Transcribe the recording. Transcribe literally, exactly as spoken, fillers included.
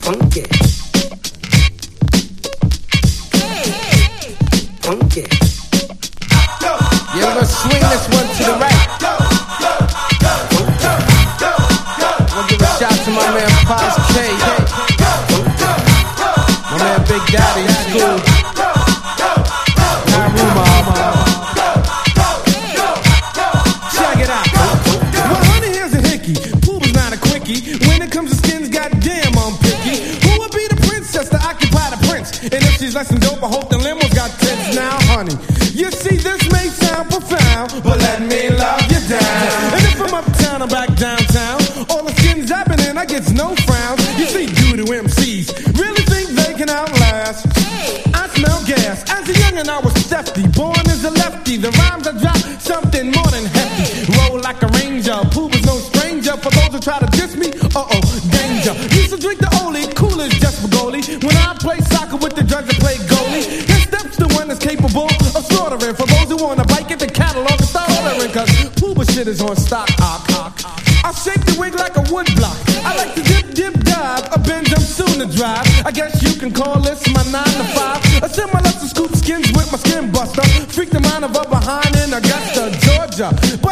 funky. Funky. Yeah, we're gonna swing this one to the right. We'll give a shout to my man Paz K. My man Big Daddy in school. Naruma. Check it out. Well, honey, here's a hickey. Pooh not a quickie. When it comes to skins, goddamn, I'm picky. Who would be the princess to occupy the prince? And if she's less than dope, I hope the limo's got tits now, honey. You see, this may sound profound, but let me love you down. And if I'm uptown, I'm back downtown. All the skins I've been in, I get no frowns. You see, due to M Cs, really think they can outlast. I smell gas. As a youngin', I was hefty. Born as a lefty. The rhymes I drop, something more than hefty. Roll like a ranger. Pooh was no stranger. For those who try to diss me, uh-oh, danger. Used to drink the Oli, cool as just for goalie. When I play soccer with the drugs, I play goalie. His steps the one that's capable of slaughtering. For those who wanna bike, get the catalog and start ordering. Cause Pooh shit is on stock. I shake the wig like a wood block. I like to dip, dip, dive. A Benz I'm soon to drive. I guess you can call this my nine to five. A similar to scoop skins with my skin buster. Freak the mind of a behind in Augusta, Georgia.